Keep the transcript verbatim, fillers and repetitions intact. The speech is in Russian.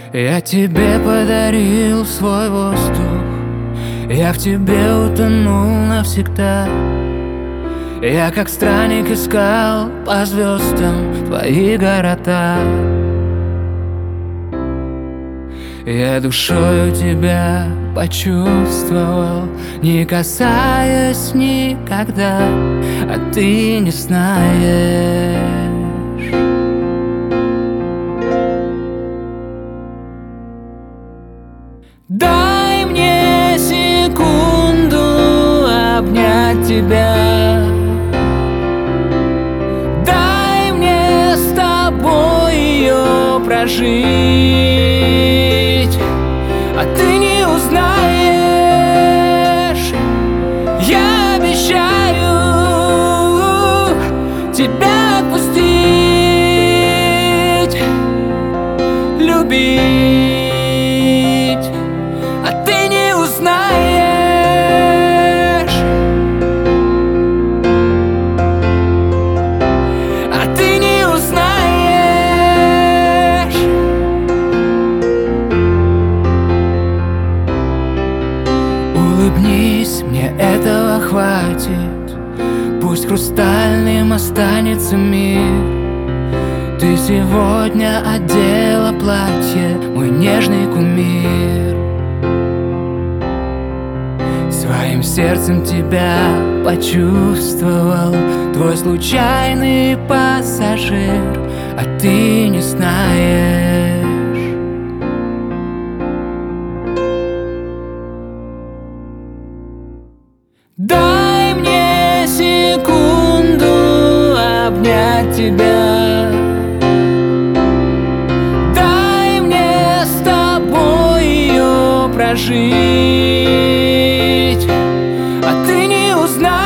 Я тебе подарил свой воздух, я в тебе утонул навсегда. Я как странник искал по звездам твои города. Я душою тебя почувствовал, не касаясь никогда, а ты не знаешь. Дай мне секунду обнять тебя, дай мне с тобой ее прожить, а ты не узнаешь. Я обещаю тебя отпустить, любить, а ты не узнаешь. А ты не узнаешь. Улыбнись, мне этого хватит. Пусть хрустальным останется мир. Ты сегодня одела платье, мой нежный кумир. Своим сердцем тебя почувствовал, твой случайный пассажир, а ты не знаешь. Дай мне секунду обнять тебя, дай мне с тобой ее прожить, а ты не узнаешь.